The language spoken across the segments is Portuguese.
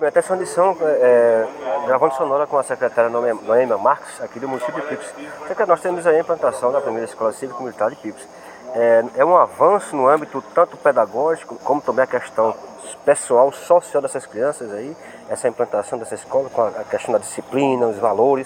Até essa audição, gravando sonora com a secretária Noêmia Marques, aqui do município de Pipos. Nós temos aí a implantação da primeira escola cívico-militar de Pipos. É um avanço no âmbito tanto pedagógico, como também a questão pessoal, social dessas crianças aí, essa implantação dessa escola, com a questão da disciplina, os valores.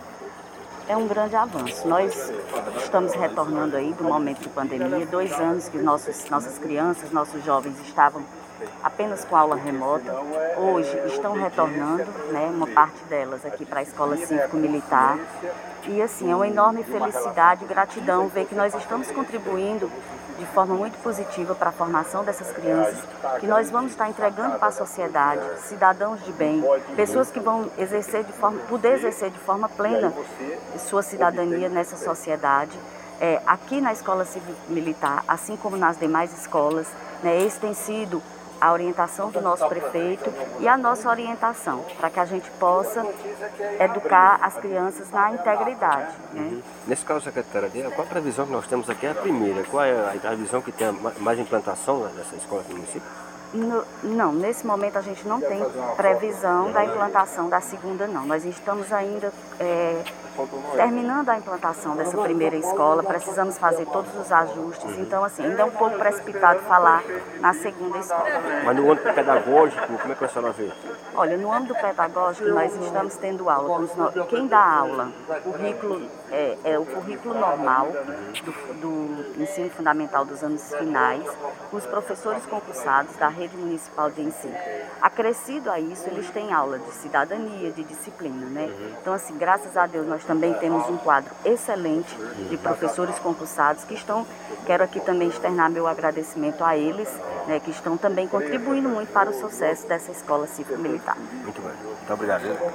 É um grande avanço. Nós estamos retornando aí do momento de pandemia, 2 anos que nossas crianças, nossos jovens estavam apenas com aula remota. Hoje estão retornando, né, uma parte delas aqui para a Escola Cívico-Militar. E assim, é uma enorme felicidade e gratidão ver que nós estamos contribuindo de forma muito positiva para a formação dessas crianças, que nós vamos estar entregando para a sociedade, cidadãos de bem, pessoas que vão poder exercer de forma plena sua cidadania nessa sociedade. Aqui na Escola Cívico-Militar, assim como nas demais escolas, né, esse tem sido a orientação do nosso prefeito e a nossa orientação, para que a gente possa educar as crianças na integridade. Né? Nesse caso, secretária, qual a previsão que nós temos aqui? É a primeira. Qual é a previsão que tem mais implantação dessa escola aqui no município? Não, nesse momento a gente não tem previsão da implantação da segunda, não. Nós estamos ainda terminando a implantação dessa primeira escola, precisamos fazer todos os ajustes, então assim, ainda é um pouco precipitado falar na segunda escola. Mas no âmbito pedagógico, como é que a senhora vê? Olha, no âmbito pedagógico nós estamos tendo aula, quem dá aula, é o currículo normal do ensino fundamental dos anos finais, com os professores concursados da rede municipal de ensino. Acrescido a isso, eles têm aula de cidadania, de disciplina, né? Então assim, graças a Deus nós também temos um quadro excelente de professores concursados que quero aqui também externar meu agradecimento a eles, né, que estão também contribuindo muito para o sucesso dessa escola cívico-militar. Muito bem, muito obrigado.